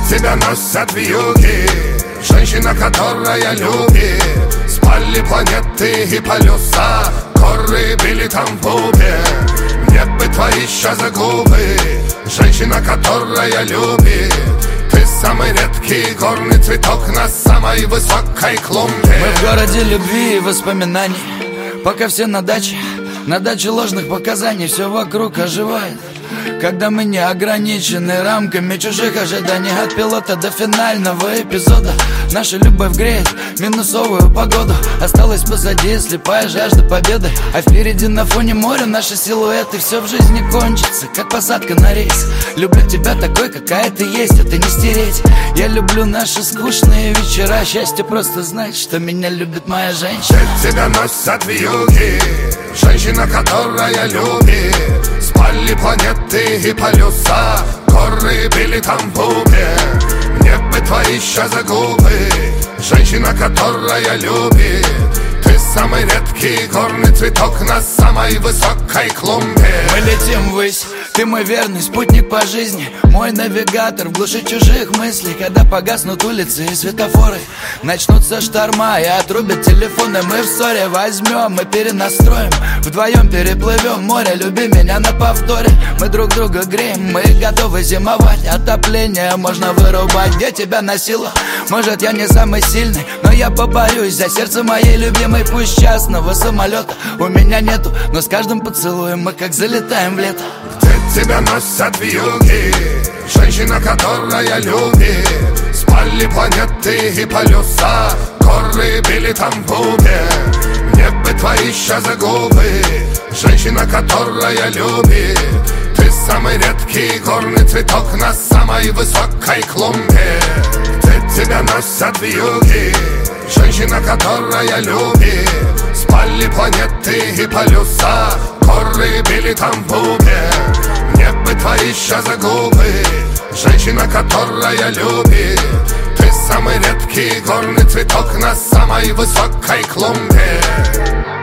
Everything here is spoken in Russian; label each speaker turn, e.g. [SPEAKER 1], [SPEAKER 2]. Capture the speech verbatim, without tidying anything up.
[SPEAKER 1] тебя носят вьюги, женщина, которая любит. Спали планеты и полюса, горы били там в бубе. Мне бы твои сейчас губы, женщина, которая любит. Ты самый редкий горный цветок на самой высокой клумбе.
[SPEAKER 2] Мы в городе любви и воспоминаний, пока все на даче, на даче ложных показаний. Все вокруг оживает, когда мы не ограничены рамками чужих ожиданий. От пилота до финального эпизода наша любовь греет минусовую погоду. Осталась позади слепая жажда победы, а впереди на фоне моря наши силуэты. Все в жизни кончится, как посадка на рейс. Люблю тебя такой, какая ты есть, это не стереть. Я люблю наши скучные вечера. Счастье просто знать, что меня любит моя женщина.
[SPEAKER 1] Тебя носят вьюги, женщина, которая любит. Спали планеты и полюса, горы били там в бубе. Мне бы твои сейчас губы, женщина, которая любит. Ты самый редкий горный цветок на самой высокой клумбе.
[SPEAKER 2] Мы летим ввысь, ты мой верный спутник по жизни, мой навигатор в глуши чужих мыслей. Когда погаснут улицы и светофоры, начнутся шторма и отрубят телефоны. Мы в ссоре возьмем, мы перенастроим, вдвоем переплывем море. Люби меня на повторе, мы друг друга греем, мы готовы зимовать. Отопление можно вырубать, где тебя носило. Может, я не самый сильный, но я поборюсь за сердце моей любимой. Пусть частного самолета у меня нету, но с каждым поцелуем мы как залетаем в лето.
[SPEAKER 1] Где тебя носят вьюги, женщина, которая любит. Спали планеты и полюса, горы били там в бубе. Мне бы твои сейчас губы, женщина, которая любит. Ты самый редкий горный цветок на самой высокой клумбе. Где тебя носят вьюги, женщина, которая любит. Спали планеты и полюса, горы били там в бубе. Мне бы твои сейчас губы, женщина, которая любит. Ты самый редкий горный цветок на самой высокой клумбе.